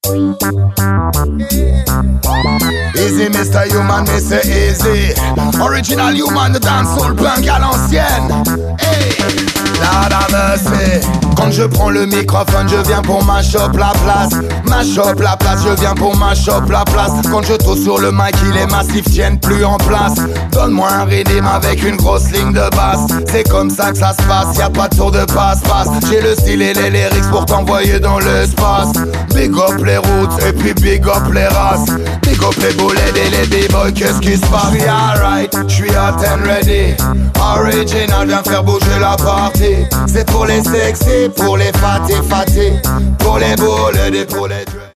Easy Mr. Human, mais c'est easy. Original Human, de dancehall punk à l'ancienne. Hey, Lord have mercy. Quand je prends le microphone, je viens pour mash up la place. Mash up la place, je viens pour mash up la place. Quand je tose sur le mic, les massifs tiennent plus en place. Donne-moi un rythme avec une grosse ligne de basse. C'est comme ça que ça se passe, y'a pas de tour de passe-passe. J'ai le style et les lyrics pour t'envoyer dans l'espace. Big up les routes et puis big up les races. Big up les boulets et les b-boys, qu'est-ce qui se passe? J'suis alright, j'suis hot and ready. Original, viens faire bouger la partie. C'est pour les sexy, pour les fatis, pour les boules et pour les